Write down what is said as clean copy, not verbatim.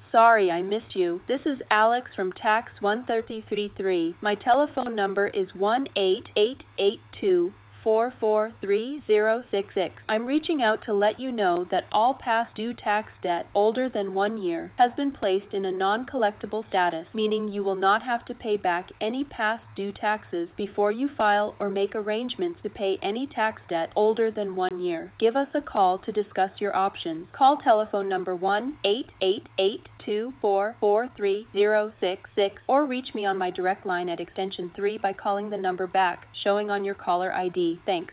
Sorry I missed you. This is Alex from Tax 133. My telephone number is 1-8882 443-066. I'm reaching out to let you know that all past due tax debt older than 1 year has been placed in a non-collectible status, meaning you will not have to pay back any past due taxes before you file or make arrangements to pay any tax debt older than 1 year. Give us a call to discuss your options. Call telephone number 1-8882-443-066 or reach me on my direct line at extension 3 by calling the number back, showing on your caller ID. Thanks.